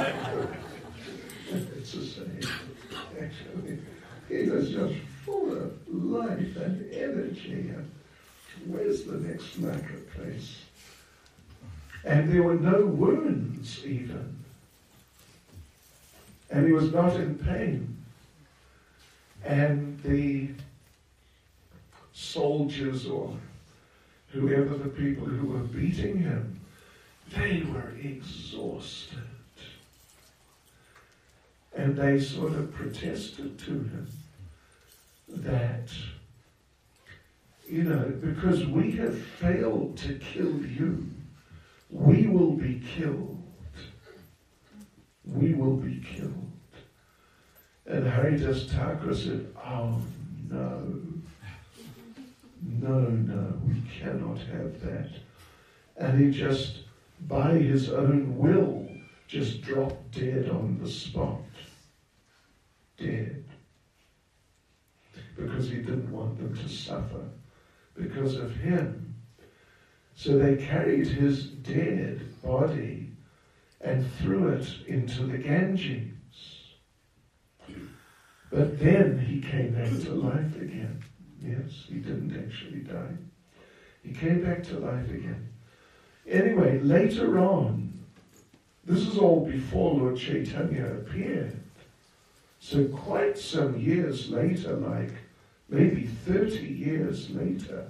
It's a saying, actually. He was just full of life and energy. And where's the next marketplace? And there were no wounds even. And he was not in pain. And the soldiers or whoever the people who were beating him, they were exhausted. And they sort of protested to him that, you know, because we have failed to kill you, we will be killed. We will be killed. And Haridas Thakur said, oh no, we cannot have that. And he just, by his own will, just dropped dead on the spot. Dead. Because he didn't want them to suffer because of him. So they carried his dead body and threw it into the Ganges. But then he came back to life again. Yes, he didn't actually die. He came back to life again. Anyway, later on, This is all before Lord Chaitanya appeared. So quite some years later, like maybe 30 years later,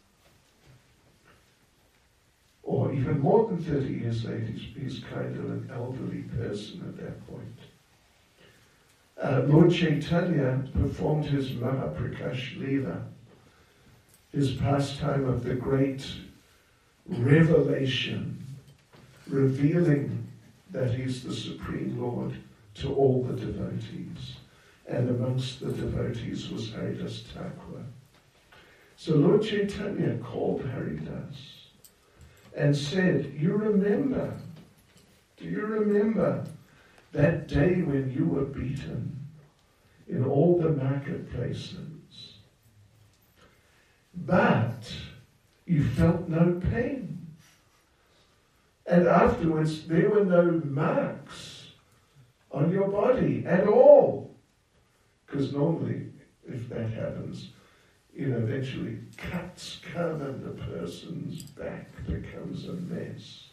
or even more than 30 years later, he's kind of an elderly person at that point. Lord Chaitanya performed his Mahaprakash Leela, his pastime of the great revelation, revealing that he's the Supreme Lord to all the devotees. And amongst the devotees was Haridas Thakur. So Lord Chaitanya called Haridas and said, do you remember that day when you were beaten in all the marketplaces, but you felt no pain? And afterwards, there were no marks on your body at all. Because normally, if that happens, eventually cuts come and the person's back becomes a mess.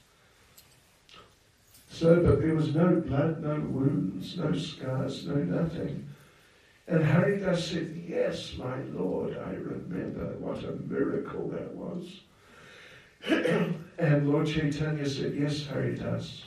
So, but there was no blood, no wounds, no scars, no nothing. And Haridas said, yes, my Lord, I remember. What a miracle that was. And Lord Chaitanya said, yes, Haridas,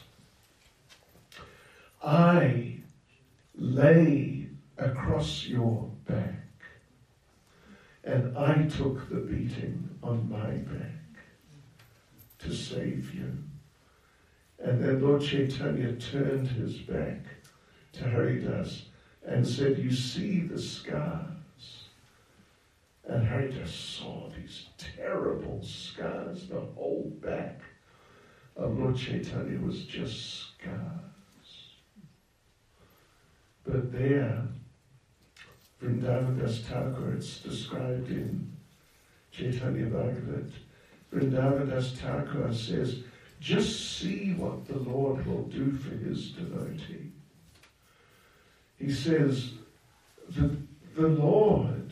I lay across your back and I took the beating on my back to save you. And then Lord Chaitanya turned his back to Haridas and said, you see the scars? And Haridas saw these terrible scars. The whole back of Lord Chaitanya was just scars. But there, Vrindavan Das Thakur, it's described in Chaitanya Bhagavat, Vrindavan Das Thakur says, just see what the Lord will do for his devotee. He says, the Lord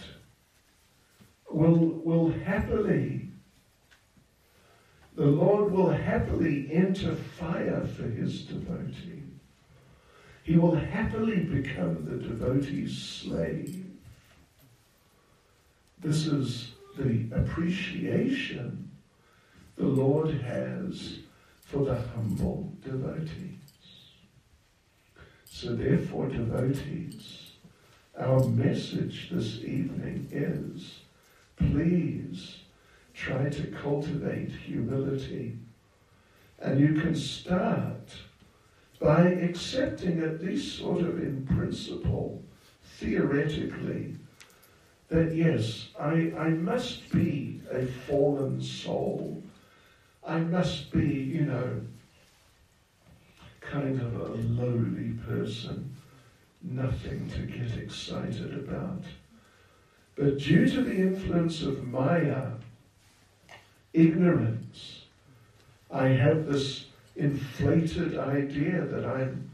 will happily enter fire for his devotee. He will happily become the devotee's slave. This is the appreciation the Lord has for the humble devotees. So therefore, devotees, our message this evening is, please try to cultivate humility. And you can start by accepting, at least sort of in principle, theoretically, that yes, I must be a fallen soul. I must be, kind of a lowly person, nothing to get excited about. But due to the influence of Maya, ignorance, I have this inflated idea that I'm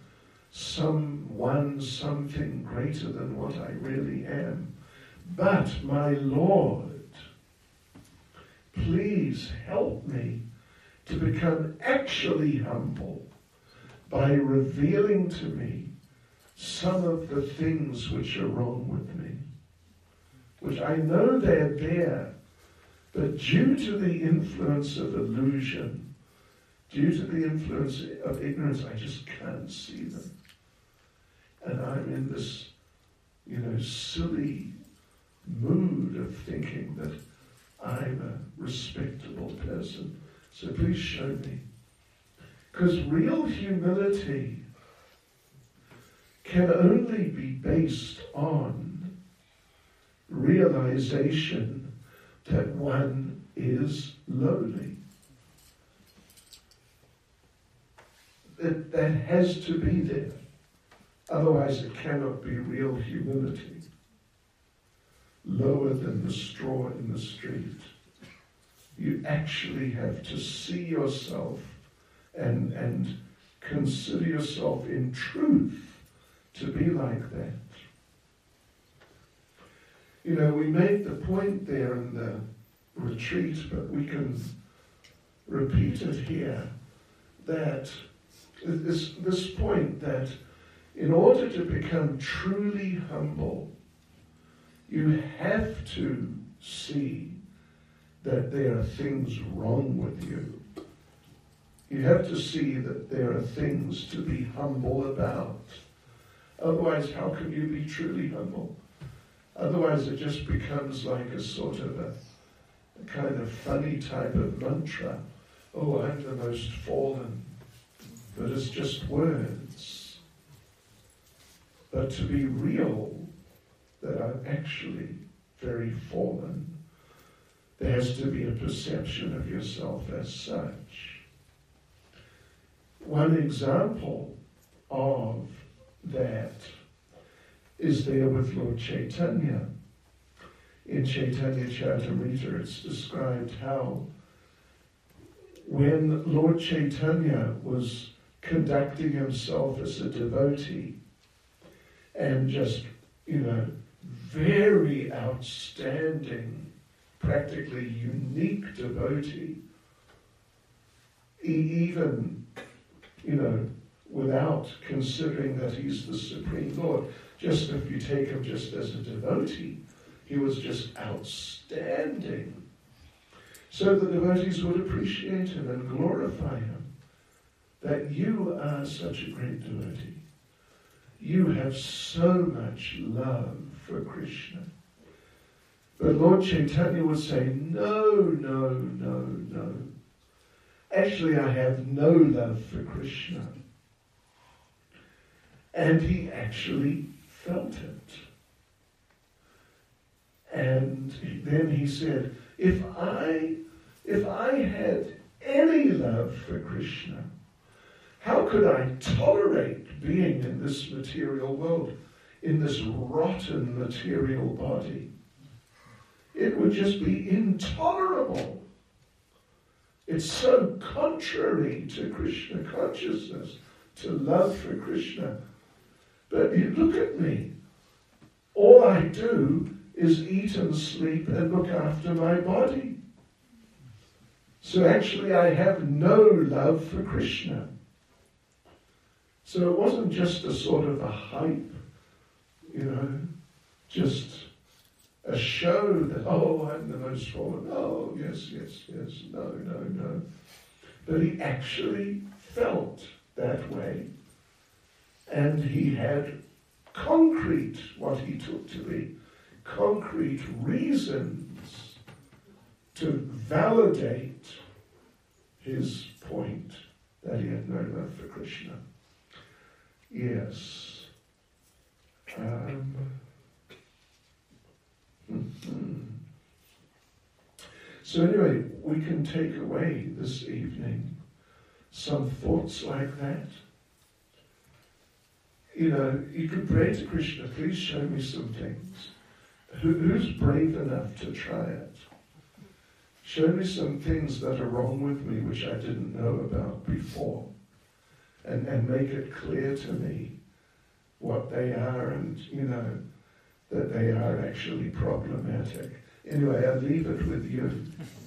something greater than what I really am. But my Lord, please help me to become actually humble by revealing to me some of the things which are wrong with me, which I know they're there, but due to the influence of illusion, due to the influence of ignorance, I just can't see them. And I'm in this, silly mood of thinking that I'm a respectable person. So please show me. Because real humility can only be based on realization that one is lowly. That has to be there. Otherwise it cannot be real humility. Lower than the straw in the street. You actually have to see yourself and consider yourself in truth to be like that. We made the point there in the retreat, but we can repeat it here, that this point that in order to become truly humble, you have to see that there are things wrong with you. You have to see that there are things to be humble about. Otherwise, how can you be truly humble? Otherwise, it just becomes like a sort of a kind of funny type of mantra. Oh, I'm the most fallen. But it's just words. But to be real, that I'm actually very fallen, there has to be a perception of yourself as such. One example of that is there with Lord Chaitanya. In Chaitanya Charitamrita, it's described how when Lord Chaitanya was conducting himself as a devotee and just, very outstanding, practically unique devotee, even, without considering that he's the Supreme Lord, just if you take him just as a devotee, he was just outstanding. So the devotees would appreciate him and glorify him. That you are such a great devotee. You have so much love for Krishna. But Lord Chaitanya would say, no. Actually, I have no love for Krishna. And he actually felt it. And then he said, if I had any love for Krishna, how could I tolerate being in this material world, in this rotten material body? It would just be intolerable. It's so contrary to Krishna consciousness, to love for Krishna. But you look at me. All I do is eat and sleep and look after my body. So actually I have no love for Krishna. So it wasn't just a sort of a hype, just a show that, oh, I'm the most fallen. Oh, yes, no. But he actually felt that way. And he had concrete, what he took to be, concrete reasons to validate his point that he had no love for Krishna. Yes. So anyway, we can take away this evening some thoughts like that. You could pray to Krishna, please show me some things. Who's brave enough to try it? Show me some things that are wrong with me which I didn't know about before. And make it clear to me what they are and, that they are actually problematic. Anyway, I'll leave it with you.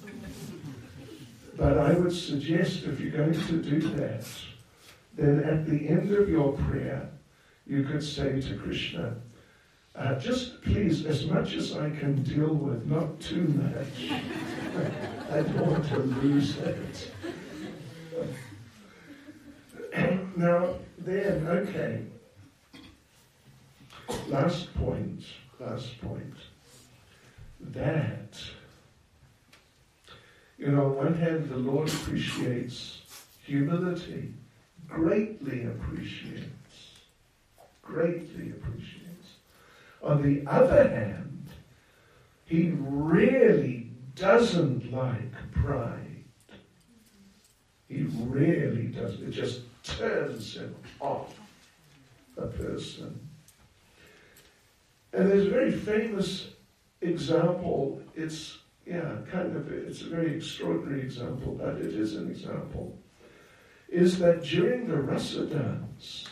But I would suggest if you're going to do that, then at the end of your prayer, you could say to Krishna, just please, as much as I can deal with, not too much. I don't want to lose it. Now, then, okay. Last point. That, on one hand, the Lord appreciates humility, greatly appreciates. On the other hand, he really doesn't like pride. He really doesn't. It just turns him off, a person. And there's a very famous example. It's a very extraordinary example, but it is an example. Is that during the Rasa dance,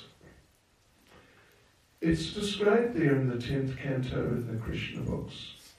it's described there in the 10th canto in the Krishna books.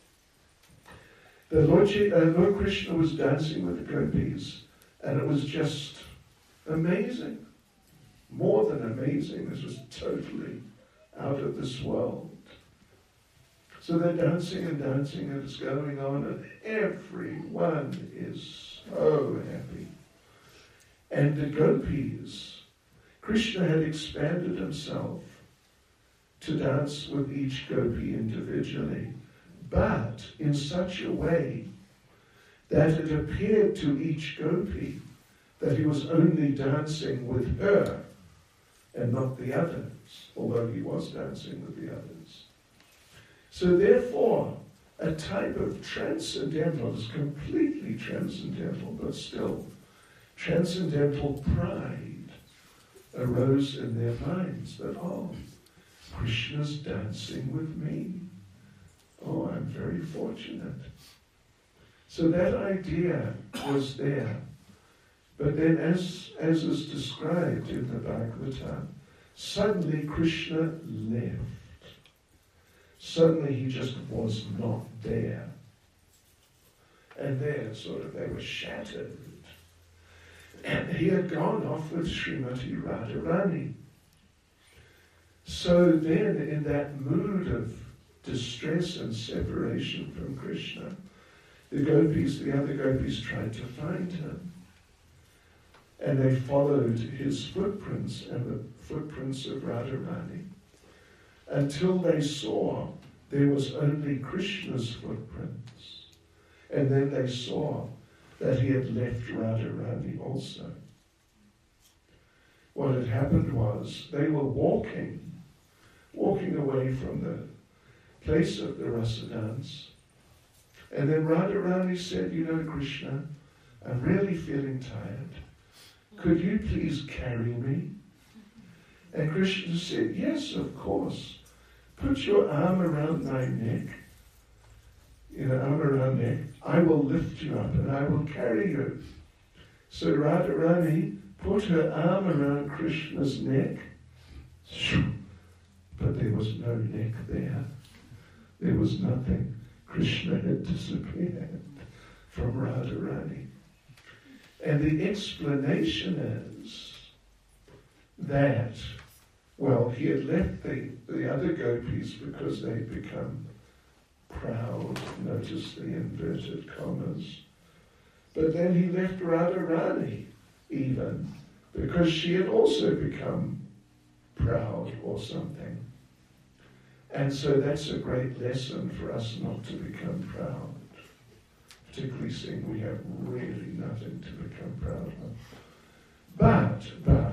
The Lord Krishna was dancing with the gopis, and it was just amazing. more than amazing. This was totally out of this world. So they're dancing and dancing, and it's going on, and everyone is so happy. And the gopis, Krishna had expanded himself to dance with each gopi individually, but in such a way that it appeared to each gopi that he was only dancing with her and not the others, although he was dancing with the others. So therefore, a type of transcendental, is completely transcendental, but still, transcendental pride arose in their minds that, oh, Krishna's dancing with me. Oh, I'm very fortunate. So that idea was there. But then as is described in the Bhagavatam, suddenly Krishna left. Suddenly he just was not there. And there, they were shattered. And he had gone off with Srimati Radharani. So then, in that mood of distress and separation from Krishna, the other gopis tried to find him. And they followed his footprints and the footprints of Radharani until they saw there was only Krishna's footprints. And then they saw that he had left Radharani also. What had happened was they were walking away from the place of the rasa dance. And then Radharani said, Krishna, I'm really feeling tired. Could you please carry me? And Krishna said, yes, of course. Put your arm around my neck. Arm around neck. I will lift you up and I will carry you. So Radharani put her arm around Krishna's neck. But there was no neck there. There was nothing. Krishna had disappeared from Radharani. And the explanation is that, he had left the other gopis because they'd become proud, notice the inverted commas. But then he left Radharani even because she had also become proud or something. And so that's a great lesson for us not to become proud, particularly seeing we have really nothing to become proud of. But,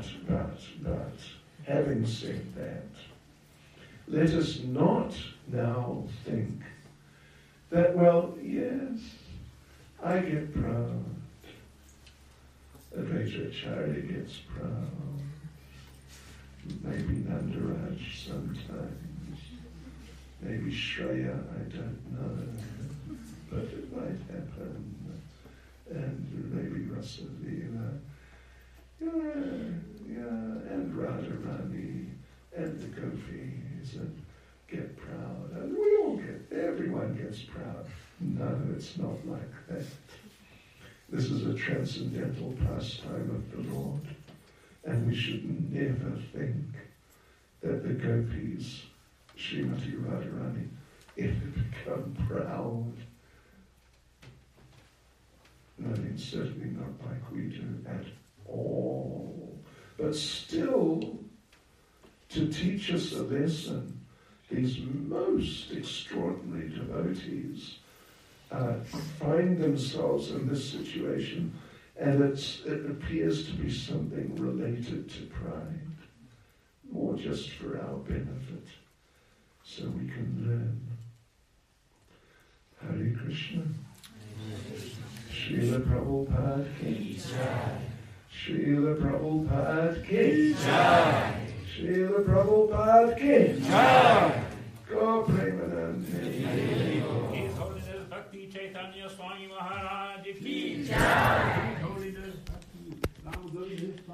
having said that, let us not now think that, yes, I get proud. Advaitacharya gets proud. Maybe Nandaraj sometimes. Maybe Shreya, I don't know. But it might happen. And maybe Rasavila. And Radharani and the gopis and get proud. And everyone gets proud. No, it's not like that. This is a transcendental pastime of the Lord. And we should never think that the gopis, Srimati Radharani, ever become proud. Certainly not like we do at all. But still, to teach us a lesson, these most extraordinary devotees find themselves in this situation, and it appears to be something related to pride, more just for our benefit, so we can learn. Hare Krishna. Srila Prabhupada ki jai. Srila Prabhupada ki jai. Srila Prabhupada ki jai. Go Premanande.